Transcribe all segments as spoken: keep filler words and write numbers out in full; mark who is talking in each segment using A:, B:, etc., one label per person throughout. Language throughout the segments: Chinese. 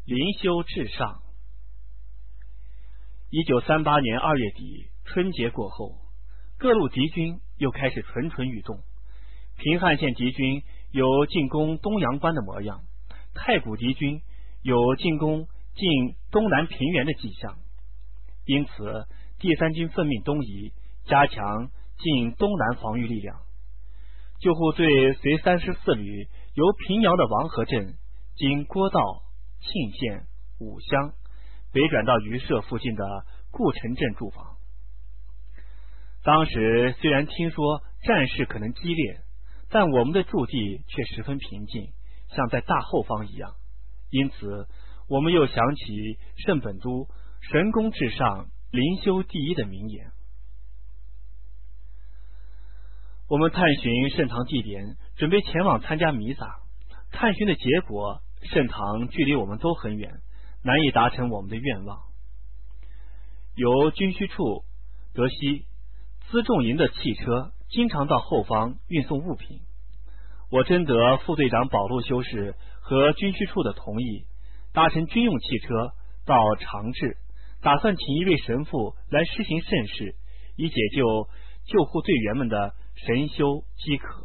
A: 灵修至上。一九三八年二月底，春节过后，各路敌军又开始蠢蠢欲动。平汉线敌军有进攻东阳关的模样，太谷敌军有进攻进东南平原的迹象。因此，第三军奉命东移，加强进东南防御力量。救护队随三十四旅由平遥的王河镇经郭道、沁县、武乡北转到榆社附近的固城镇驻防。当时虽然听说战事可能激烈，但我们的驻地却十分平静，像在大后方一样。因此我们又想起圣本都神功至上，灵修第一的名言。我们探寻圣堂地点，准备前往参加弥撒。探寻的结果，圣堂距离我们都很远，难以达成我们的愿望。由军需处得悉，辎重营的汽车经常到后方运送物品。我征得副队长保禄修士和军需处的同意，搭乘军用汽车到长治，打算请一位神父来施行圣事，以解救救护队员们的神修饥渴。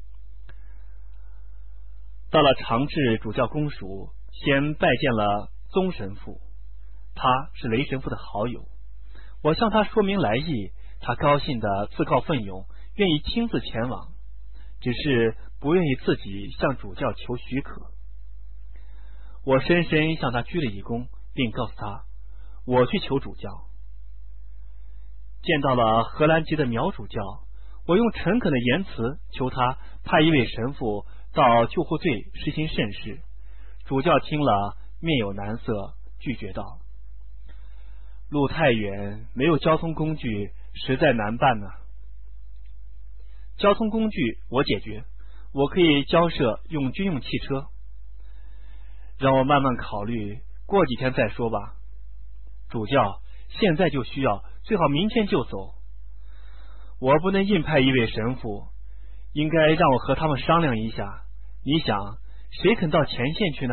A: 到了长治主教公署，先拜见了宗神父，他是雷神父的好友。我向他说明来意，他高兴的自告奋勇，愿意亲自前往，只是不愿意自己向主教求许可。我深深向他鞠了一躬，并告诉他我去求主教。见到了荷兰籍的苗主教，我用诚恳的言辞求他派一位神父到救护队实行圣事。主教听了面有难色，拒绝道：路太远，没有交通工具，实在难办呢、啊。交通工具我解决，我可以交涉用军用汽车。让我慢慢考虑，过几天再说吧。主教，现在就需要，最好明天就走。我不能硬派一位神父，应该让我和他们商量一下。你想，谁肯到前线去呢？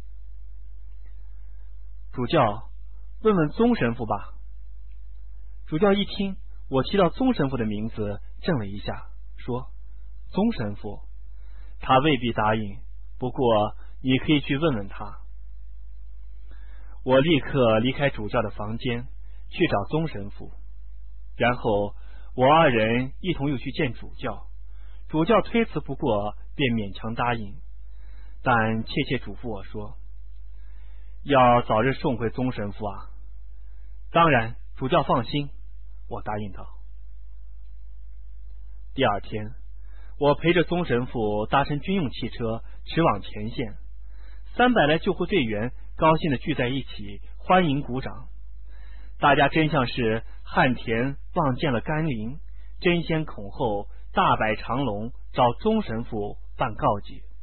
A: 主教，问问宗神父吧。主教一听我提到宗神父的名字，怔了一下，说：宗神父，他未必答应，不过你可以去问问他。我立刻离开主教的房间，去找宗神父，然后我二人一同又去见主教。主教推辞不过，便勉强答应，但切切嘱咐我说：要早日送回宗神父啊。当然，主教放心，我答应道。第二天，我陪着宗神父搭乘军用汽车驰往前线。三百来救护队员高兴地聚在一起，欢迎鼓掌。大家真像是汉田望见了甘霖，争先恐后，大摆长龙找宗神父办告解。